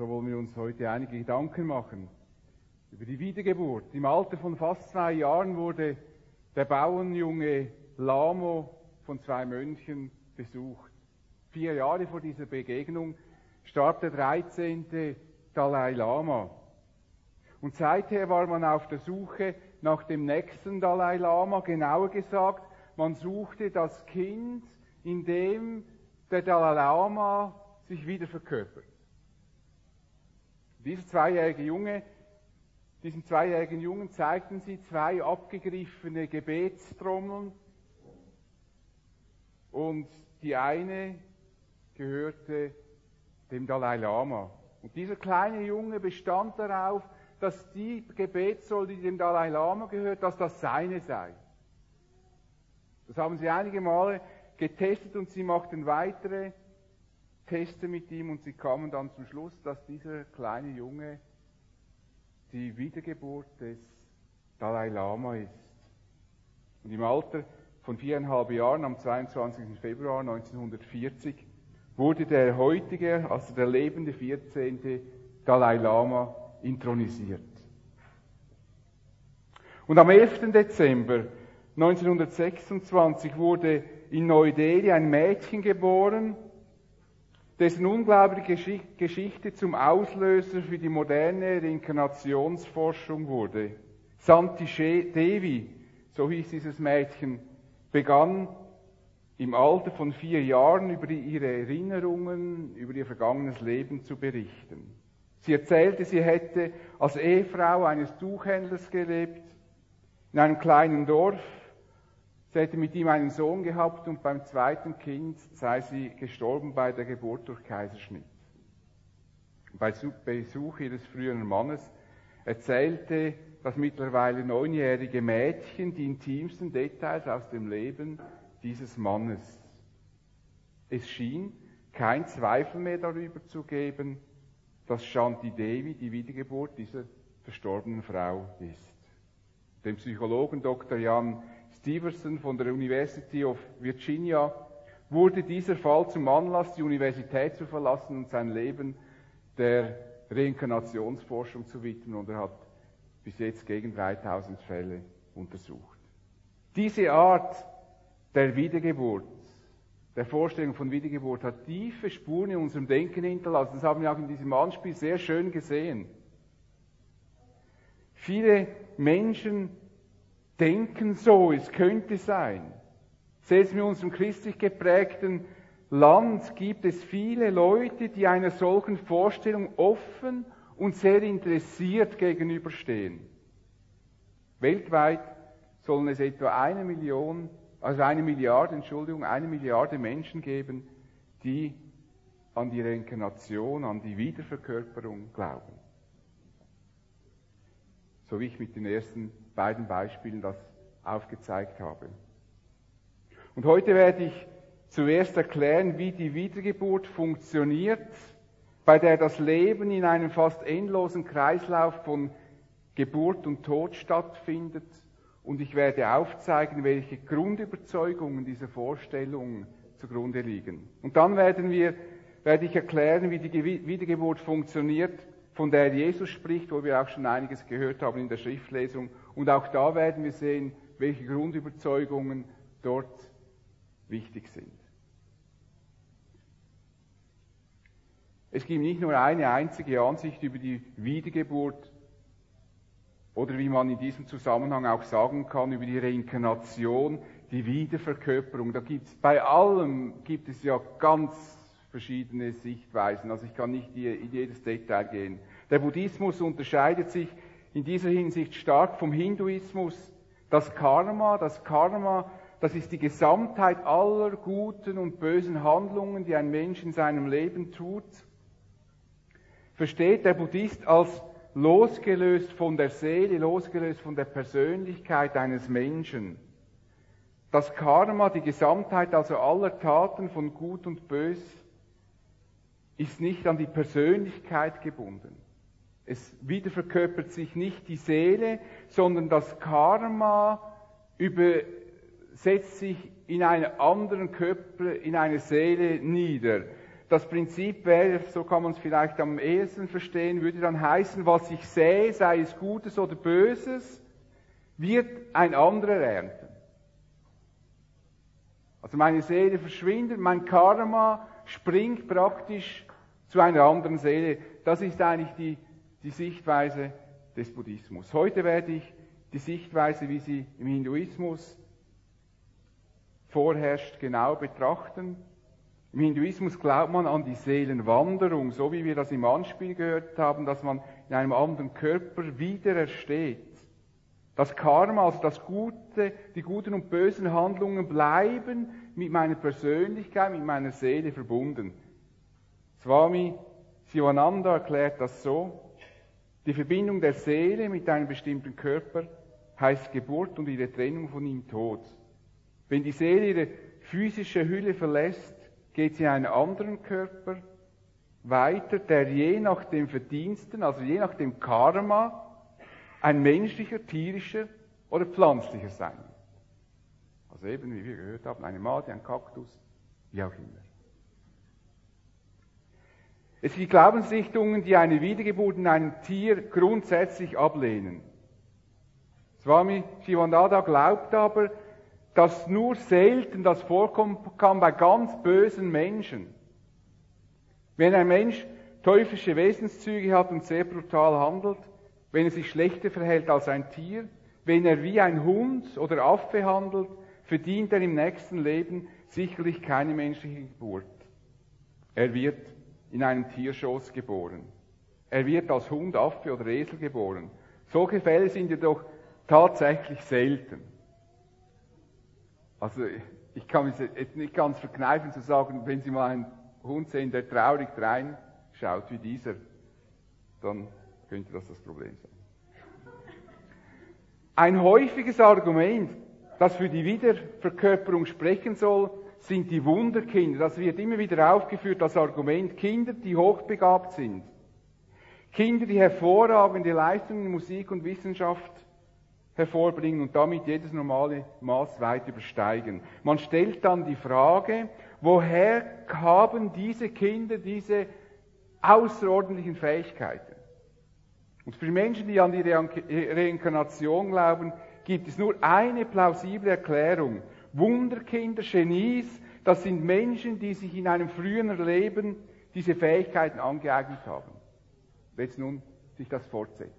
So wollen wir uns heute einige Gedanken machen über die Wiedergeburt. Im Alter von fast 2 Jahren wurde der Bauernjunge Lamo von 2 Mönchen besucht. 4 Jahre vor dieser Begegnung starb der 13. Dalai Lama. Und seither war man auf der Suche nach dem nächsten Dalai Lama. Genauer gesagt, man suchte das Kind, in dem der Dalai Lama sich wieder verkörpert. Diesem zweijährigen Jungen zeigten sie 2 abgegriffene Gebetstrommeln und die eine gehörte dem Dalai Lama. Und dieser kleine Junge bestand darauf, dass die Gebetstrommel, die dem Dalai Lama gehört, dass das seine sei. Das haben sie einige Male getestet und sie machten weitere Teste mit ihm und sie kamen dann zum Schluss, dass dieser kleine Junge die Wiedergeburt des Dalai Lama ist. Und im Alter von 4,5 Jahren, am 22. Februar 1940, wurde der heutige, also der lebende 14. Dalai Lama intronisiert. Und am 11. Dezember 1926 wurde in Neu-Delhi ein Mädchen geboren, dessen unglaubliche Geschichte zum Auslöser für die moderne Reinkarnationsforschung wurde. Santi Devi, so hieß dieses Mädchen, begann im Alter von 4 Jahren über ihre Erinnerungen, über ihr vergangenes Leben zu berichten. Sie erzählte, sie hätte als Ehefrau eines Tuchhändlers gelebt, in einem kleinen Dorf. Sie hätte mit ihm einen Sohn gehabt und beim 2. Kind sei sie gestorben bei der Geburt durch Kaiserschnitt. Bei Besuch ihres früheren Mannes erzählte das mittlerweile 9-jährige Mädchen die intimsten Details aus dem Leben dieses Mannes. Es schien kein Zweifel mehr darüber zu geben, dass Shanti Devi die Wiedergeburt dieser verstorbenen Frau ist. Dem Psychologen Dr. Jan Stevenson von der University of Virginia wurde dieser Fall zum Anlass, die Universität zu verlassen und sein Leben der Reinkarnationsforschung zu widmen. Und er hat bis jetzt gegen 3000 Fälle untersucht. Diese Art der Wiedergeburt, der Vorstellung von Wiedergeburt, hat tiefe Spuren in unserem Denken hinterlassen. Das haben wir auch in diesem Anspiel sehr schön gesehen. Viele Menschen denken so, es könnte sein. Selbst in unserem christlich geprägten Land gibt es viele Leute, die einer solchen Vorstellung offen und sehr interessiert gegenüberstehen. Weltweit sollen es etwa 1 Milliarde Menschen geben, die an die Reinkarnation, an die Wiederverkörperung glauben. So wie ich mit den ersten beiden Beispielen das aufgezeigt habe. Und heute werde ich zuerst erklären, wie die Wiedergeburt funktioniert, bei der das Leben in einem fast endlosen Kreislauf von Geburt und Tod stattfindet. Und ich werde aufzeigen, welche Grundüberzeugungen dieser Vorstellungen zugrunde liegen. Und dann werde ich erklären, wie die Wiedergeburt funktioniert, von der Jesus spricht, wo wir auch schon einiges gehört haben in der Schriftlesung. Und auch da werden wir sehen, welche Grundüberzeugungen dort wichtig sind. Es gibt nicht nur eine einzige Ansicht über die Wiedergeburt oder wie man in diesem Zusammenhang auch sagen kann, über die Reinkarnation, die Wiederverkörperung. Bei allem gibt es ja ganz verschiedene Sichtweisen. Also ich kann nicht in jedes Detail gehen. Der Buddhismus unterscheidet sich in dieser Hinsicht stark vom Hinduismus. Das Karma, das ist die Gesamtheit aller guten und bösen Handlungen, die ein Mensch in seinem Leben tut, versteht der Buddhist als losgelöst von der Seele, losgelöst von der Persönlichkeit eines Menschen. Das Karma, die Gesamtheit also aller Taten von Gut und Bös, ist nicht an die Persönlichkeit gebunden. Es wiederverkörpert sich nicht die Seele, sondern das Karma übersetzt sich in einen anderen Körper, in eine Seele nieder. das Prinzip wäre, so kann man es vielleicht am ehesten verstehen, würde dann heißen, was ich sähe, sei es Gutes oder Böses, wird ein anderer ernten. Also meine Seele verschwindet, mein Karma springt praktisch zu einer anderen Seele. Das ist eigentlich die Sichtweise des Buddhismus. Heute werde ich die Sichtweise, wie sie im Hinduismus vorherrscht, genau betrachten. Im Hinduismus glaubt man an die Seelenwanderung, so wie wir das im Anspiel gehört haben, dass man in einem anderen Körper wieder entsteht. Das Karma, also das Gute, die guten und bösen Handlungen bleiben mit meiner Persönlichkeit, mit meiner Seele verbunden. Swami Sivananda erklärt das so: Die Verbindung der Seele mit einem bestimmten Körper heißt Geburt und ihre Trennung von ihm Tod. Wenn die Seele ihre physische Hülle verlässt, geht sie in einen anderen Körper weiter, der je nach dem Verdiensten, also je nach dem Karma, ein menschlicher, tierischer oder pflanzlicher sein wird. Also eben, wie wir gehört haben, eine Made, ein Kaktus, wie auch immer. Es gibt Glaubensrichtungen, die eine Wiedergeburt in einem Tier grundsätzlich ablehnen. Swami Shivananda glaubt aber, dass nur selten das vorkommen kann bei ganz bösen Menschen. Wenn ein Mensch teuflische Wesenszüge hat und sehr brutal handelt, wenn er sich schlechter verhält als ein Tier, wenn er wie ein Hund oder Affe handelt, verdient er im nächsten Leben sicherlich keine menschliche Geburt. Er wird in einem Tierschoß geboren. Er wird als Hund, Affe oder Esel geboren. Solche Fälle sind jedoch tatsächlich selten. Also ich kann mich jetzt nicht ganz verkneifen zu sagen, wenn Sie mal einen Hund sehen, der traurig reinschaut wie dieser, dann könnte das Problem sein. Ein häufiges Argument, das für die Wiederverkörperung sprechen soll, sind die Wunderkinder. Das wird immer wieder aufgeführt, das Argument: Kinder, die hochbegabt sind. Kinder, die hervorragende Leistungen in Musik und Wissenschaft hervorbringen und damit jedes normale Maß weit übersteigen. Man stellt dann die Frage, woher haben diese Kinder diese außerordentlichen Fähigkeiten? Und für Menschen, die an die Reinkarnation glauben, gibt es nur eine plausible Erklärung. Wunderkinder, Genies, das sind Menschen, die sich in einem früheren Leben diese Fähigkeiten angeeignet haben. Jetzt nun sich das fortsetzt.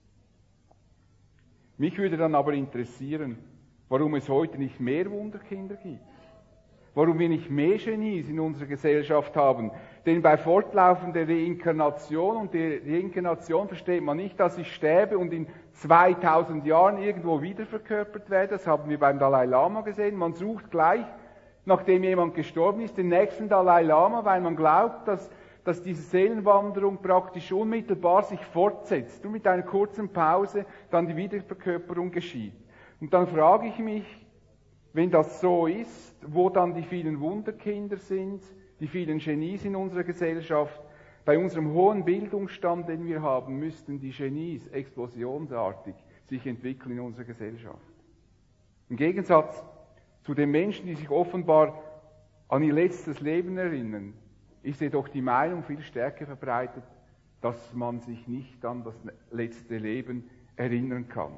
Mich würde dann aber interessieren, warum es heute nicht mehr Wunderkinder gibt. Warum wir nicht mehr Genies in unserer Gesellschaft haben. Denn bei fortlaufender Reinkarnation, und die Reinkarnation versteht man nicht, dass ich sterbe und in 2000 Jahren irgendwo wiederverkörpert werde. Das haben wir beim Dalai Lama gesehen. Man sucht gleich, nachdem jemand gestorben ist, den nächsten Dalai Lama, weil man glaubt, dass diese Seelenwanderung praktisch unmittelbar sich fortsetzt und mit einer kurzen Pause dann die Wiederverkörperung geschieht. Und dann frage ich mich, wenn das so ist, wo dann die vielen Wunderkinder sind, die vielen Genies in unserer Gesellschaft. Bei unserem hohen Bildungsstand, den wir haben, müssten die Genies explosionsartig sich entwickeln in unserer Gesellschaft. Im Gegensatz zu den Menschen, die sich offenbar an ihr letztes Leben erinnern, ist jedoch die Meinung viel stärker verbreitet, dass man sich nicht an das letzte Leben erinnern kann.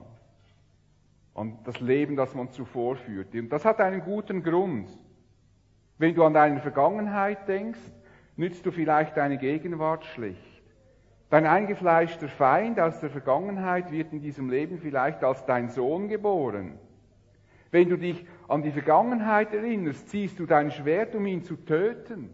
An das Leben, das man zuvor führte. Und das hat einen guten Grund. Wenn du an deine Vergangenheit denkst, nützt du vielleicht deine Gegenwart schlecht. Dein eingefleischter Feind aus der Vergangenheit wird in diesem Leben vielleicht als dein Sohn geboren. Wenn du dich an die Vergangenheit erinnerst, ziehst du dein Schwert, um ihn zu töten.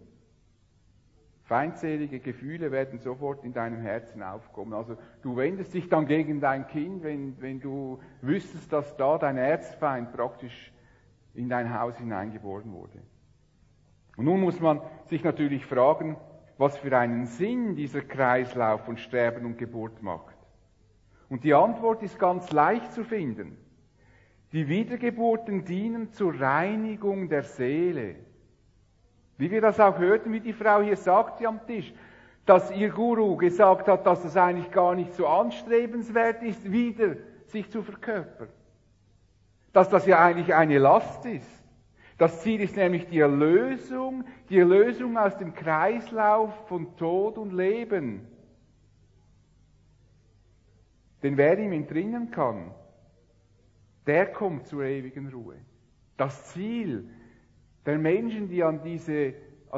Feindselige Gefühle werden sofort in deinem Herzen aufkommen. Also du wendest dich dann gegen dein Kind, wenn du wüsstest, dass da dein Erzfeind praktisch in dein Haus hineingeboren wurde. Und nun muss man sich natürlich fragen, was für einen Sinn dieser Kreislauf von Sterben und Geburt macht. Und die Antwort ist ganz leicht zu finden. Die Wiedergeburten dienen zur Reinigung der Seele. Wie wir das auch hörten, wie die Frau hier sagte am Tisch, dass ihr Guru gesagt hat, dass es eigentlich gar nicht so anstrebenswert ist, wieder sich zu verkörpern. Dass das ja eigentlich eine Last ist. Das Ziel ist nämlich die Erlösung aus dem Kreislauf von Tod und Leben. Denn wer ihm entrinnen kann, der kommt zur ewigen Ruhe. Das Ziel der Menschen, die an diese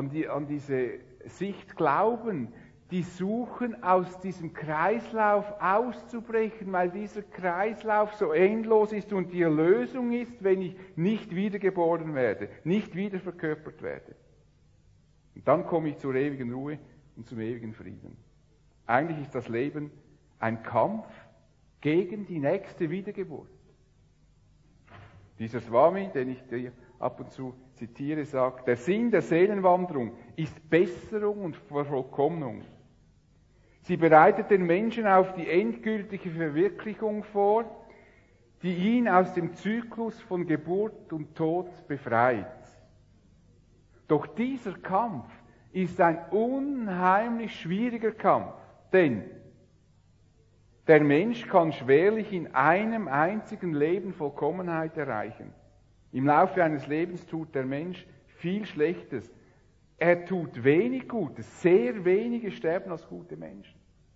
Sicht glauben, die suchen, aus diesem Kreislauf auszubrechen, weil dieser Kreislauf so endlos ist und die Erlösung ist, wenn ich nicht wiedergeboren werde, nicht wieder verkörpert werde. Und dann komme ich zur ewigen Ruhe und zum ewigen Frieden. Eigentlich ist das Leben ein Kampf gegen die nächste Wiedergeburt. Dieser Swami, den ich dir ab und zu zitiere, sagt, der Sinn der Seelenwanderung ist Besserung und Vervollkommnung. Sie bereitet den Menschen auf die endgültige Verwirklichung vor, die ihn aus dem Zyklus von Geburt und Tod befreit. Doch dieser Kampf ist ein unheimlich schwieriger Kampf, denn der Mensch kann schwerlich in einem einzigen Leben Vollkommenheit erreichen. Im Laufe eines Lebens tut der Mensch viel Schlechtes. Er tut wenig Gutes. Sehr wenige sterben als gute Menschen.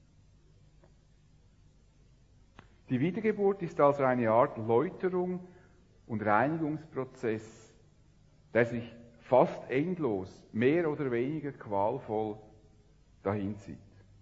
Die Wiedergeburt ist also eine Art Läuterung und Reinigungsprozess, der sich fast endlos, mehr oder weniger qualvoll dahinzieht.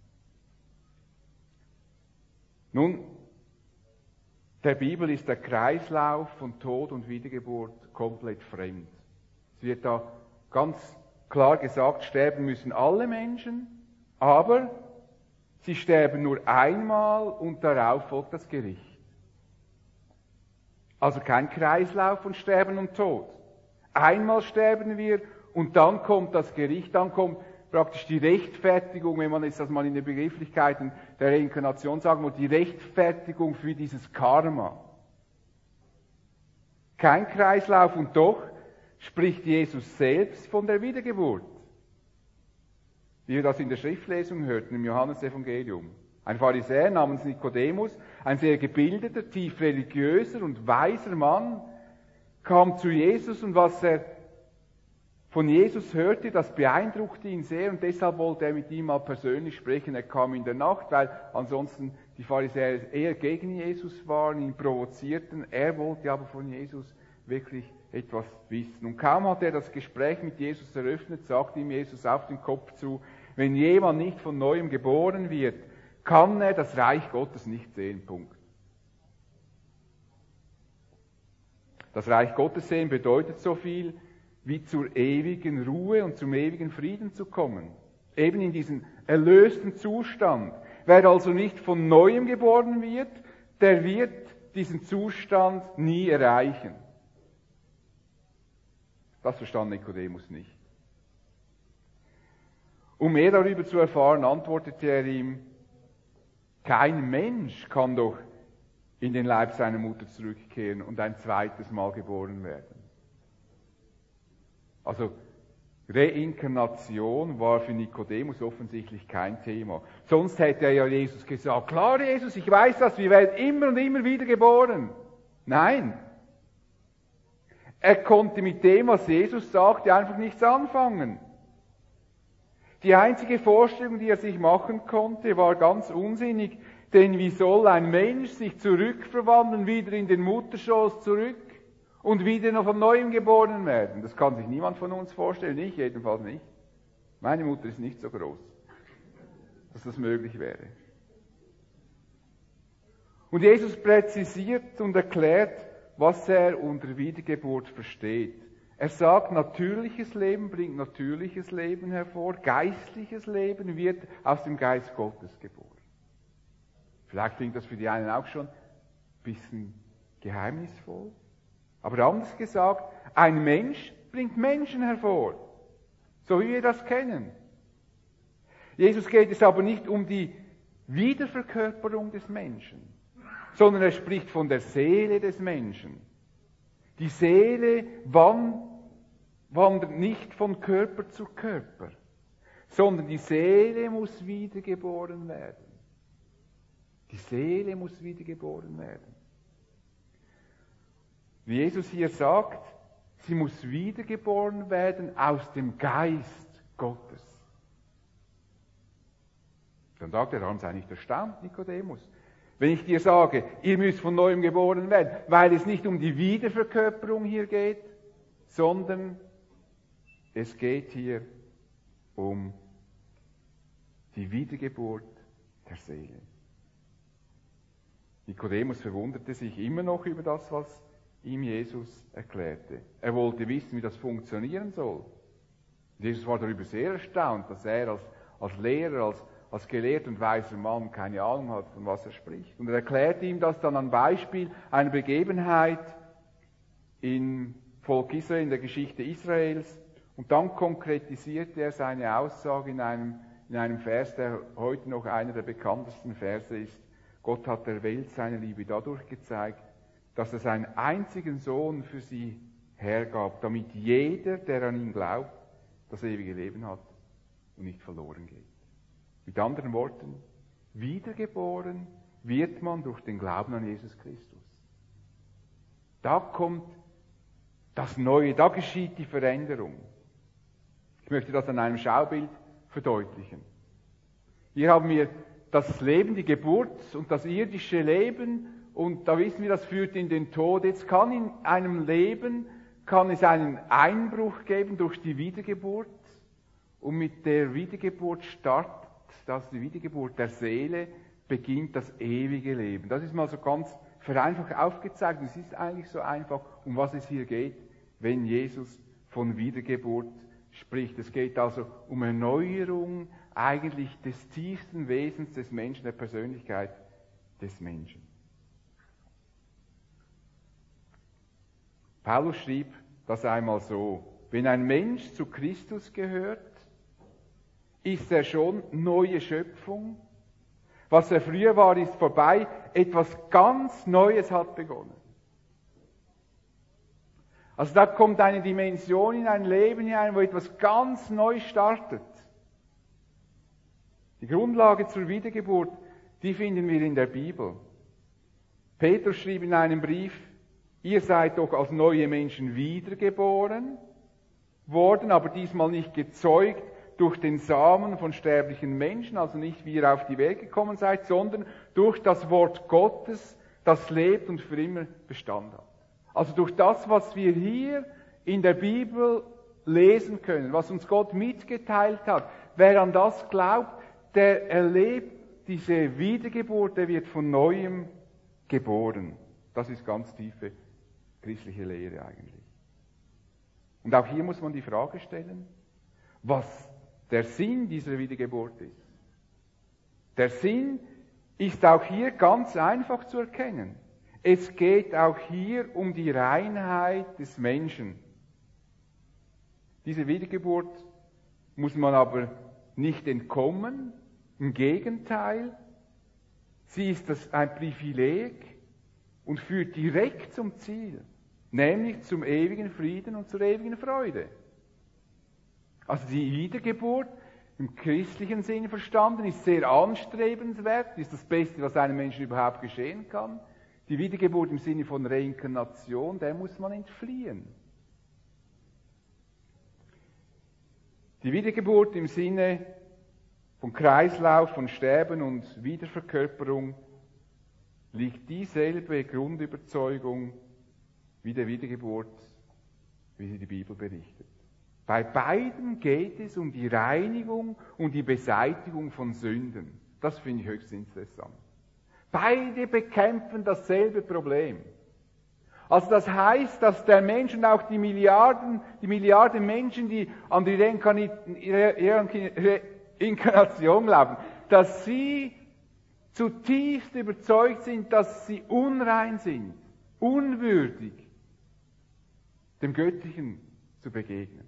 Nun, der Bibel ist der Kreislauf von Tod und Wiedergeburt komplett fremd. Es wird da ganz klar gesagt, sterben müssen alle Menschen, aber sie sterben nur einmal und darauf folgt das Gericht. Also kein Kreislauf von Sterben und Tod. Einmal sterben wir und dann kommt das Gericht, dann kommt praktisch die Rechtfertigung, wenn man jetzt das mal in den Begrifflichkeiten der Reinkarnation sagen will, die Rechtfertigung für dieses Karma. Kein Kreislauf und doch spricht Jesus selbst von der Wiedergeburt. Wie wir das in der Schriftlesung hörten im Johannesevangelium. Ein Pharisäer namens Nikodemus, ein sehr gebildeter, tief religiöser und weiser Mann, kam zu Jesus und was er von Jesus hörte, das beeindruckte ihn sehr und deshalb wollte er mit ihm mal persönlich sprechen. Er kam in der Nacht, weil ansonsten die Pharisäer eher gegen Jesus waren, ihn provozierten. Er wollte aber von Jesus wirklich etwas wissen. Und kaum hat er das Gespräch mit Jesus eröffnet, sagte ihm Jesus auf den Kopf zu, wenn jemand nicht von Neuem geboren wird, kann er das Reich Gottes nicht sehen. Punkt. Das Reich Gottes sehen bedeutet so viel, wie zur ewigen Ruhe und zum ewigen Frieden zu kommen. Eben in diesen erlösten Zustand. Wer also nicht von Neuem geboren wird, der wird diesen Zustand nie erreichen. Das verstand Nikodemus nicht. Um mehr darüber zu erfahren, antwortete er ihm, kein Mensch kann doch in den Leib seiner Mutter zurückkehren und ein zweites Mal geboren werden. Also Reinkarnation war für Nikodemus offensichtlich kein Thema. Sonst hätte er ja Jesus gesagt, klar Jesus, ich weiß das, wir werden immer und immer wieder geboren. Nein. Er konnte mit dem, was Jesus sagte, einfach nichts anfangen. Die einzige Vorstellung, die er sich machen konnte, war ganz unsinnig, denn wie soll ein Mensch sich zurückverwandeln, wieder in den Mutterschoß zurück? Und wieder noch von Neuem geboren werden. Das kann sich niemand von uns vorstellen, ich jedenfalls nicht. Meine Mutter ist nicht so groß, dass das möglich wäre. Und Jesus präzisiert und erklärt, was er unter Wiedergeburt versteht. Er sagt, natürliches Leben bringt natürliches Leben hervor, geistliches Leben wird aus dem Geist Gottes geboren. Vielleicht klingt das für die einen auch schon ein bisschen geheimnisvoll. Aber anders gesagt, ein Mensch bringt Menschen hervor, so wie wir das kennen. Jesus geht es aber nicht um die Wiederverkörperung des Menschen, sondern er spricht von der Seele des Menschen. Die Seele wandert nicht von Körper zu Körper, sondern die Seele muss wiedergeboren werden. Die Seele muss wiedergeboren werden. Wie Jesus hier sagt, Sie muss wiedergeboren werden aus dem Geist Gottes. Dann sagt er, darum sei nicht erstaunt, Nikodemus. Wenn ich dir sage, ihr müsst von neuem geboren werden, weil es nicht um die Wiederverkörperung hier geht, sondern es geht hier um die Wiedergeburt der Seele. Nikodemus verwunderte sich immer noch über das, was ihm Jesus erklärte. Er wollte wissen, wie das funktionieren soll. Jesus war darüber sehr erstaunt, dass er als Lehrer, als gelehrter und weiser Mann keine Ahnung hat, von was er spricht. Und er erklärte ihm das dann am Beispiel einer Begebenheit im Volk Israel, in der Geschichte Israels. Und dann konkretisierte er seine Aussage in einem Vers, der heute noch einer der bekanntesten Verse ist. Gott hat der Welt seine Liebe dadurch gezeigt, dass er seinen einzigen Sohn für sie hergab, damit jeder, der an ihn glaubt, das ewige Leben hat und nicht verloren geht. Mit anderen Worten, wiedergeboren wird man durch den Glauben an Jesus Christus. Da kommt das Neue, da geschieht die Veränderung. Ich möchte das an einem Schaubild verdeutlichen. Hier haben wir das Leben, die Geburt und das irdische Leben, und da wissen wir, das führt in den Tod. Jetzt kann in einem Leben, es einen Einbruch geben durch die Wiedergeburt, und mit der Wiedergeburt startet, das ist die Wiedergeburt der Seele, beginnt das ewige Leben. Das ist mal so ganz vereinfacht aufgezeigt, und es ist eigentlich so einfach, um was es hier geht, wenn Jesus von Wiedergeburt spricht. Es geht also um Erneuerung eigentlich des tiefsten Wesens des Menschen, der Persönlichkeit des Menschen. Paulus schrieb das einmal so: Wenn ein Mensch zu Christus gehört, ist er schon neue Schöpfung. Was er früher war, ist vorbei. Etwas ganz Neues hat begonnen. Also da kommt eine Dimension in ein Leben hinein, wo etwas ganz neu startet. Die Grundlage zur Wiedergeburt, die finden wir in der Bibel. Petrus schrieb in einem Brief: Ihr seid doch als neue Menschen wiedergeboren worden, aber diesmal nicht gezeugt durch den Samen von sterblichen Menschen, also nicht wie ihr auf die Welt gekommen seid, sondern durch das Wort Gottes, das lebt und für immer Bestand hat. Also durch das, was wir hier in der Bibel lesen können, was uns Gott mitgeteilt hat. Wer an das glaubt, der erlebt diese Wiedergeburt, der wird von Neuem geboren. Das ist ganz tiefe christliche Lehre eigentlich. Und auch hier muss man die Frage stellen, was der Sinn dieser Wiedergeburt ist. Der Sinn ist auch hier ganz einfach zu erkennen. Es geht auch hier um die Reinheit des Menschen. Diese Wiedergeburt muss man aber nicht entkommen. Im Gegenteil, sie ist ein Privileg und führt direkt zum Ziel, nämlich zum ewigen Frieden und zur ewigen Freude. Also die Wiedergeburt im christlichen Sinn verstanden ist sehr anstrebenswert, ist das Beste, was einem Menschen überhaupt geschehen kann. Die Wiedergeburt im Sinne von Reinkarnation, der muss man entfliehen. Die Wiedergeburt im Sinne von Kreislauf, von Sterben und Wiederverkörperung liegt dieselbe Grundüberzeugung wie der Wiedergeburt, wie sie die Bibel berichtet. Bei beiden geht es um die Reinigung und die Beseitigung von Sünden. Das finde ich höchst interessant. Beide bekämpfen dasselbe Problem. Also das heißt, dass der Mensch und auch die Milliarden Menschen, die an die Reinkarnation glauben, dass sie zutiefst überzeugt sind, dass sie unrein sind, unwürdig, dem Göttlichen zu begegnen.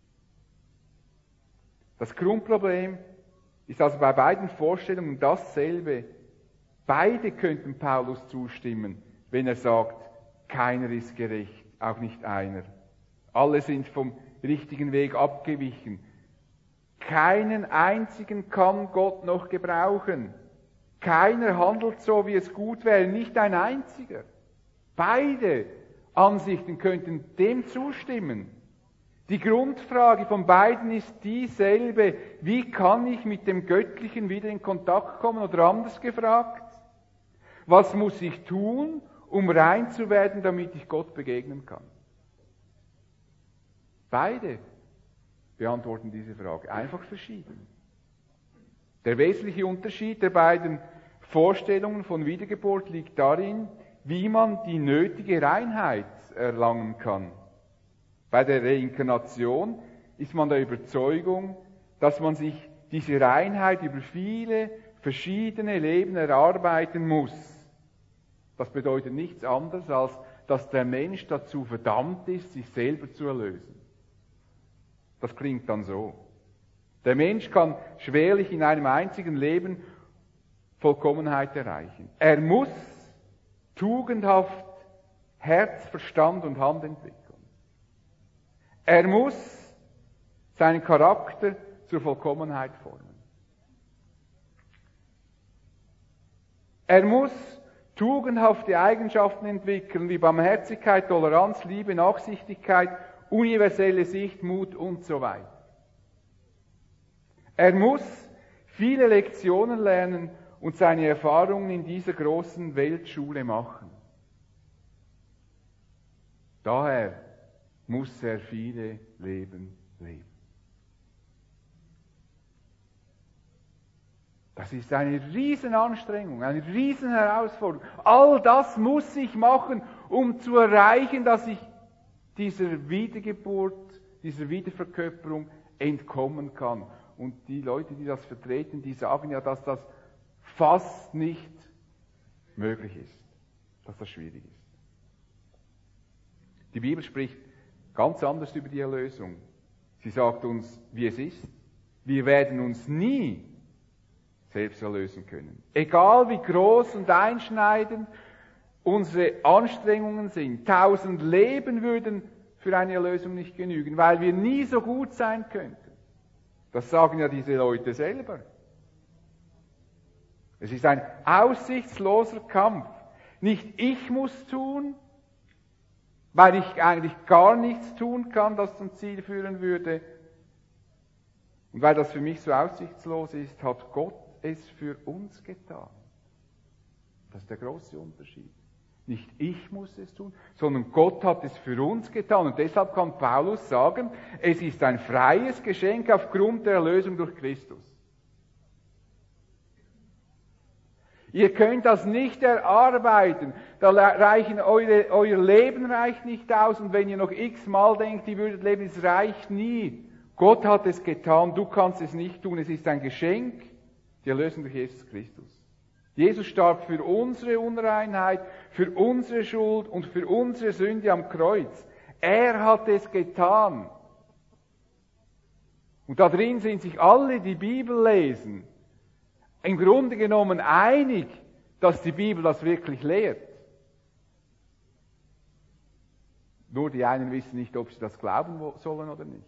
Das Grundproblem ist also bei beiden Vorstellungen dasselbe. Beide könnten Paulus zustimmen, wenn er sagt, keiner ist gerecht, auch nicht einer. Alle sind vom richtigen Weg abgewichen. Keinen einzigen kann Gott noch gebrauchen. Keiner handelt so, wie es gut wäre, nicht ein einziger. Beide Ansichten könnten dem zustimmen. Die Grundfrage von beiden ist dieselbe. Wie kann ich mit dem Göttlichen wieder in Kontakt kommen? Oder anders gefragt, was muss ich tun, um rein zu werden, damit ich Gott begegnen kann? Beide beantworten diese Frage, einfach verschieden. Der wesentliche Unterschied der beiden Vorstellungen von Wiedergeburt liegt darin, wie man die nötige Reinheit erlangen kann. Bei der Reinkarnation ist man der Überzeugung, dass man sich diese Reinheit über viele verschiedene Leben erarbeiten muss. Das bedeutet nichts anderes, als dass der Mensch dazu verdammt ist, sich selber zu erlösen. Das klingt dann so. Der Mensch kann schwerlich in einem einzigen Leben Vollkommenheit erreichen. Er muss tugendhaft Herz, Verstand und Hand entwickeln. Er muss seinen Charakter zur Vollkommenheit formen. Er muss tugendhafte Eigenschaften entwickeln, wie Barmherzigkeit, Toleranz, Liebe, Nachsichtigkeit, universelle Sicht, Mut und so weiter. Er muss viele Lektionen lernen und seine Erfahrungen in dieser großen Weltschule machen. Daher muss er viele Leben leben. Das ist eine Riesenanstrengung, eine Riesenherausforderung. All das muss ich machen, um zu erreichen, dass ich dieser Wiedergeburt, dieser Wiederverkörperung entkommen kann. Und die Leute, die das vertreten, die sagen ja, dass das fast nicht möglich ist, dass das schwierig ist. Die Bibel spricht ganz anders über die Erlösung. Sie sagt uns, wie es ist. Wir werden uns nie selbst erlösen können. Egal wie groß und einschneidend unsere Anstrengungen sind. 1000 Leben würden für eine Erlösung nicht genügen, weil wir nie so gut sein könnten. Das sagen ja diese Leute selber. Es ist ein aussichtsloser Kampf. Nicht ich muss tun, weil ich eigentlich gar nichts tun kann, das zum Ziel führen würde. Und weil das für mich so aussichtslos ist, hat Gott es für uns getan. Das ist der große Unterschied. Nicht ich muss es tun, sondern Gott hat es für uns getan. Und deshalb kann Paulus sagen, es ist ein freies Geschenk aufgrund der Erlösung durch Christus. Ihr könnt das nicht erarbeiten. Euer Leben reicht nicht aus. Und wenn ihr noch x-mal denkt, ihr würdet leben, es reicht nie. Gott hat es getan, du kannst es nicht tun. Es ist ein Geschenk, die Erlösung durch Jesus Christus. Jesus starb für unsere Unreinheit, für unsere Schuld und für unsere Sünde am Kreuz. Er hat es getan. Und da drin sind sich alle, die Bibel lesen, im Grunde genommen einig, dass die Bibel das wirklich lehrt. Nur die einen wissen nicht, ob sie das glauben sollen oder nicht.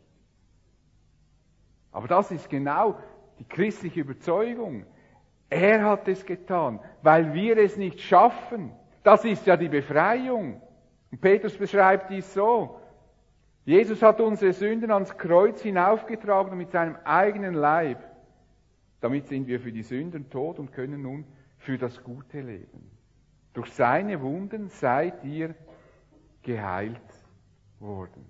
Aber das ist genau die christliche Überzeugung. Er hat es getan, weil wir es nicht schaffen. Das ist ja die Befreiung. Und Petrus beschreibt dies so. Jesus hat unsere Sünden ans Kreuz hinaufgetragen mit seinem eigenen Leib. Damit sind wir für die Sünden tot und können nun für das Gute leben. Durch seine Wunden seid ihr geheilt worden.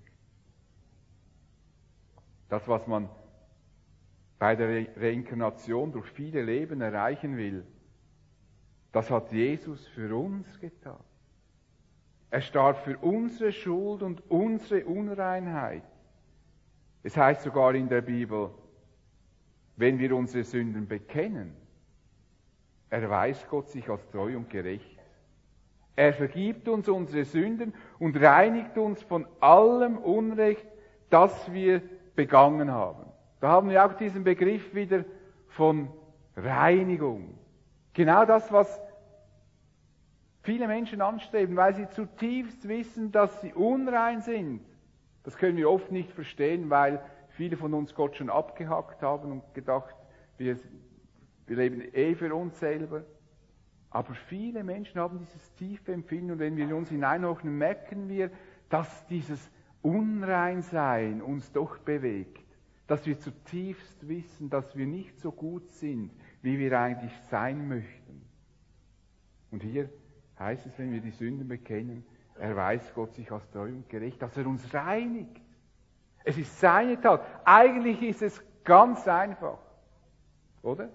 Das, was man bei der Reinkarnation durch viele Leben erreichen will, das hat Jesus für uns getan. Er starb für unsere Schuld und unsere Unreinheit. Es heißt sogar in der Bibel, wenn wir unsere Sünden bekennen, erweist Gott sich als treu und gerecht. Er vergibt uns unsere Sünden und reinigt uns von allem Unrecht, das wir begangen haben. Da haben wir auch diesen Begriff wieder von Reinigung. Genau das, was viele Menschen anstreben, weil sie zutiefst wissen, dass sie unrein sind. Das können wir oft nicht verstehen, weil viele von uns Gott schon abgehackt haben und gedacht, wir leben für uns selber. Aber viele Menschen haben dieses tiefe Empfinden und wenn wir uns hineinhorchen, merken wir, dass dieses Unreinsein uns doch bewegt. Dass wir zutiefst wissen, dass wir nicht so gut sind, wie wir eigentlich sein möchten. Und hier heißt es, wenn wir die Sünden bekennen, erweist Gott sich als treu und gerecht, dass er uns reinigt. Es ist seine Tat. Eigentlich ist es ganz einfach. Oder?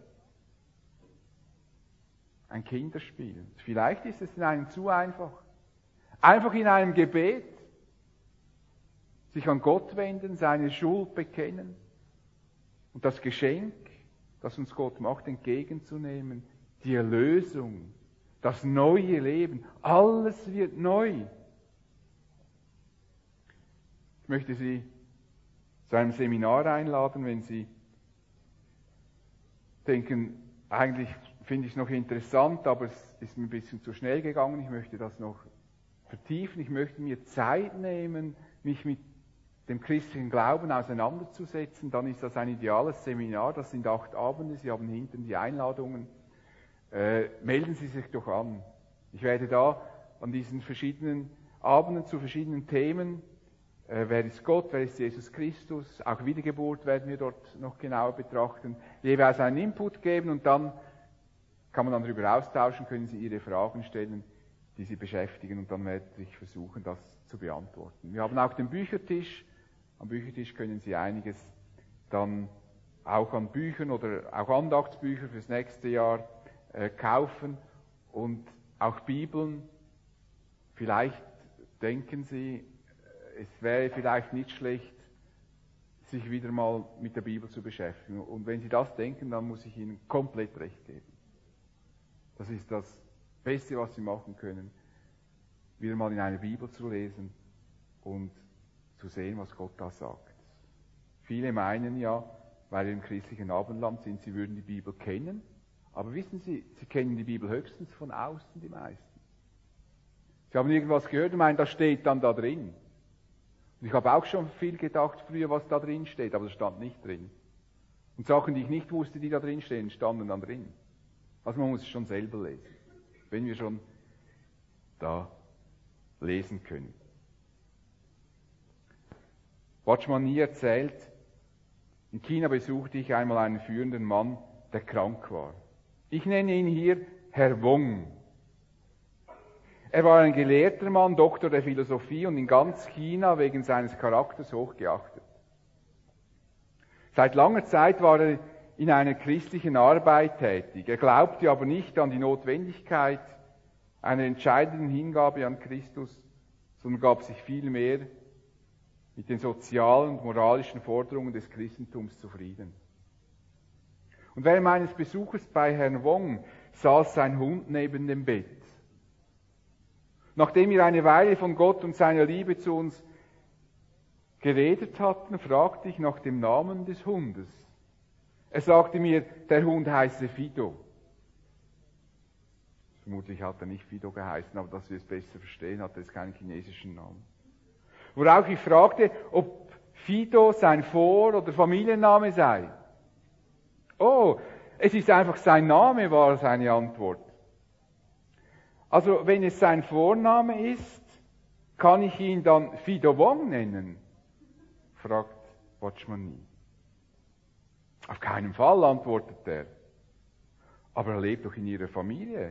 Ein Kinderspiel. Vielleicht ist es in einem zu einfach. Einfach in einem Gebet sich an Gott wenden, seine Schuld bekennen und das Geschenk, das uns Gott macht, entgegenzunehmen. Die Erlösung, das neue Leben, alles wird neu. Ich möchte Sie zu einem Seminar einladen, wenn Sie denken, eigentlich finde ich es noch interessant, aber es ist mir ein bisschen zu schnell gegangen, ich möchte das noch vertiefen, ich möchte mir Zeit nehmen, mich mit dem christlichen Glauben auseinanderzusetzen, dann ist das ein ideales Seminar, das sind 8 Abende, Sie haben hinten die Einladungen. Melden Sie sich doch an. Ich werde da an diesen verschiedenen Abenden zu verschiedenen Themen, wer ist Gott, wer ist Jesus Christus, auch Wiedergeburt werden wir dort noch genauer betrachten, jeweils einen Input geben und dann kann man dann darüber austauschen, können Sie Ihre Fragen stellen, die Sie beschäftigen und dann werde ich versuchen, das zu beantworten. Wir haben auch den Büchertisch. Am Büchertisch können Sie einiges dann auch an Büchern oder auch Andachtsbücher fürs nächste Jahr kaufen und auch Bibeln. Vielleicht denken Sie, es wäre vielleicht nicht schlecht, sich wieder mal mit der Bibel zu beschäftigen. Und wenn Sie das denken, dann muss ich Ihnen komplett recht geben. Das ist das Beste, was Sie machen können, wieder mal in eine Bibel zu lesen und zu sehen, was Gott da sagt. Viele meinen ja, weil wir im christlichen Abendland sind, sie würden die Bibel kennen. Aber wissen Sie, sie kennen die Bibel höchstens von außen, die meisten. Sie haben irgendwas gehört und meinen, das steht dann da drin. Und ich habe auch schon viel gedacht früher, was da drin steht, aber das stand nicht drin. Und Sachen, die ich nicht wusste, die da drin stehen, standen dann drin. Also man muss es schon selber lesen, wenn wir schon da lesen können. Watchman Nee erzählt, in China besuchte ich einmal einen führenden Mann, der krank war. Ich nenne ihn hier Herr Wong. Er war ein gelehrter Mann, Doktor der Philosophie und in ganz China wegen seines Charakters hochgeachtet. Seit langer Zeit war er in einer christlichen Arbeit tätig. Er glaubte aber nicht an die Notwendigkeit einer entscheidenden Hingabe an Christus, sondern gab sich vielmehr mit den sozialen und moralischen Forderungen des Christentums zufrieden. Und während meines Besuches bei Herrn Wong saß sein Hund neben dem Bett. Nachdem wir eine Weile von Gott und seiner Liebe zu uns geredet hatten, fragte ich nach dem Namen des Hundes. Er sagte mir, der Hund heiße Fido. Vermutlich hat er nicht Fido geheißen, aber dass wir es besser verstehen, hat er jetzt keinen chinesischen Namen. Worauf ich fragte, ob Fido sein Vor- oder Familienname sei. Oh, es ist einfach sein Name, war seine Antwort. Also, wenn es sein Vorname ist, kann ich ihn dann Fido Wong nennen? Fragt Watchman Nee. Auf keinen Fall, antwortet er. Aber er lebt doch in ihrer Familie,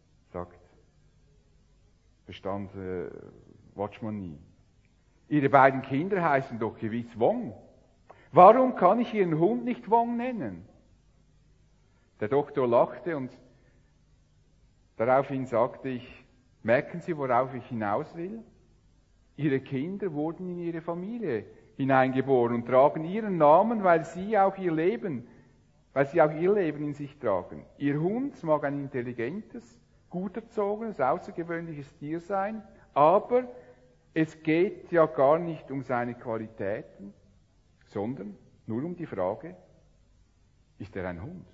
bestand Watchman Nee. Ihre beiden Kinder heißen doch gewiss Wong. Warum kann ich Ihren Hund nicht Wong nennen? Der Doktor lachte und daraufhin sagte ich, merken Sie, worauf ich hinaus will? Ihre Kinder wurden in Ihre Familie hineingeboren und tragen Ihren Namen, weil Sie auch Ihr Leben in sich tragen. Ihr Hund mag ein intelligentes, gut erzogenes, außergewöhnliches Tier sein, aber es geht ja gar nicht um seine Qualitäten, sondern nur um die Frage, ist er ein Hund?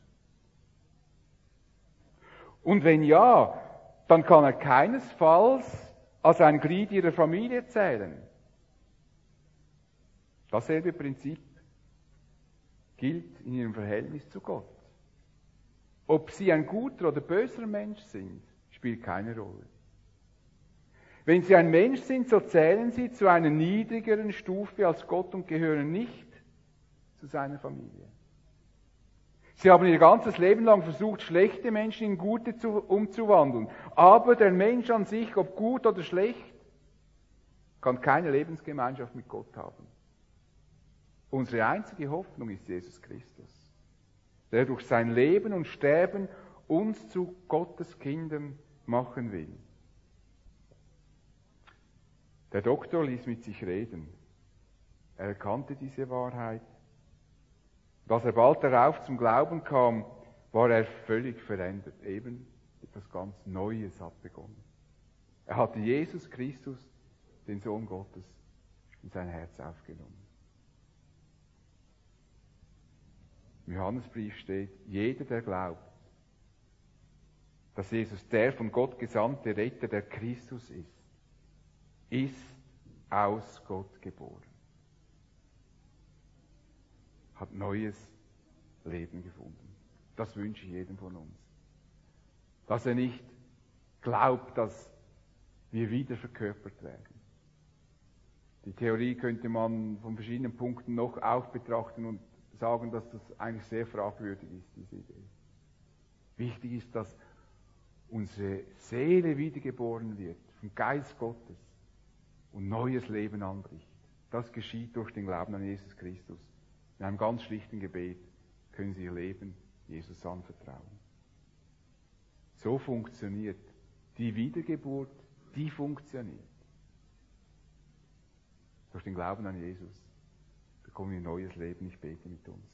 Und wenn ja, dann kann er keinesfalls als ein Glied Ihrer Familie zählen. Dasselbe Prinzip gilt in Ihrem Verhältnis zu Gott. Ob sie ein guter oder böser Mensch sind, spielt keine Rolle. Wenn sie ein Mensch sind, so zählen sie zu einer niedrigeren Stufe als Gott und gehören nicht zu seiner Familie. Sie haben ihr ganzes Leben lang versucht, schlechte Menschen in gute umzuwandeln. Aber der Mensch an sich, ob gut oder schlecht, kann keine Lebensgemeinschaft mit Gott haben. Unsere einzige Hoffnung ist Jesus Christus, der durch sein Leben und Sterben uns zu Gottes Kindern machen will. Der Doktor ließ mit sich reden. Er erkannte diese Wahrheit. Und als er bald darauf zum Glauben kam, war er völlig verändert. Eben etwas ganz Neues hat begonnen. Er hatte Jesus Christus, den Sohn Gottes, in sein Herz aufgenommen. Im Johannesbrief steht, jeder, der glaubt, dass Jesus der von Gott gesandte Retter, der Christus ist aus Gott geboren. Hat neues Leben gefunden. Das wünsche ich jedem von uns. Dass er nicht glaubt, dass wir wieder verkörpert werden. Die Theorie könnte man von verschiedenen Punkten noch auch betrachten und sagen, dass das eigentlich sehr fragwürdig ist, diese Idee. Wichtig ist, dass unsere Seele wiedergeboren wird, vom Geist Gottes und neues Leben anbricht. Das geschieht durch den Glauben an Jesus Christus. In einem ganz schlichten Gebet können Sie Ihr Leben Jesus anvertrauen. So funktioniert die Wiedergeburt, die funktioniert. Durch den Glauben an Jesus bekommen wir ein neues Leben. Ich bete mit uns.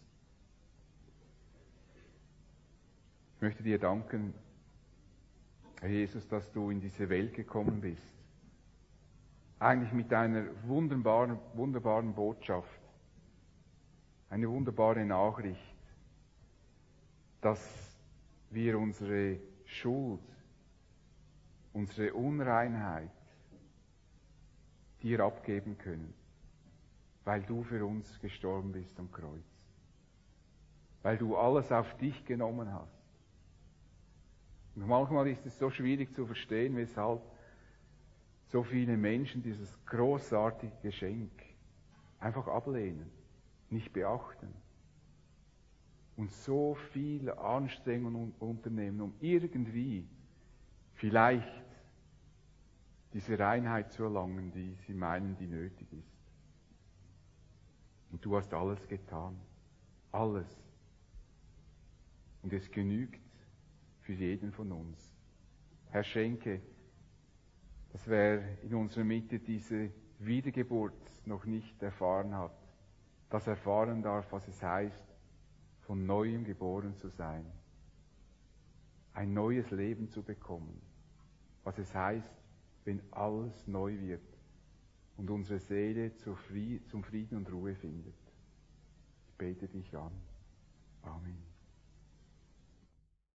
Ich möchte dir danken, Herr Jesus, dass du in diese Welt gekommen bist. Eigentlich mit einer wunderbaren Botschaft. Eine wunderbare Nachricht, dass wir unsere Schuld, unsere Unreinheit dir abgeben können, weil du für uns gestorben bist am Kreuz. Weil du alles auf dich genommen hast. Und manchmal ist es so schwierig zu verstehen, weshalb so viele Menschen dieses großartige Geschenk einfach ablehnen, nicht beachten und so viel Anstrengungen unternehmen, um irgendwie vielleicht diese Reinheit zu erlangen, die sie meinen, die nötig ist. Und du hast alles getan. Alles. Und es genügt für jeden von uns. Herr, schenke, dass wer in unserer Mitte diese Wiedergeburt noch nicht erfahren hat, das erfahren darf, was es heißt, von Neuem geboren zu sein. Ein neues Leben zu bekommen. Was es heißt, wenn alles neu wird und unsere Seele zum Frieden und Ruhe findet. Ich bete dich an. Amen.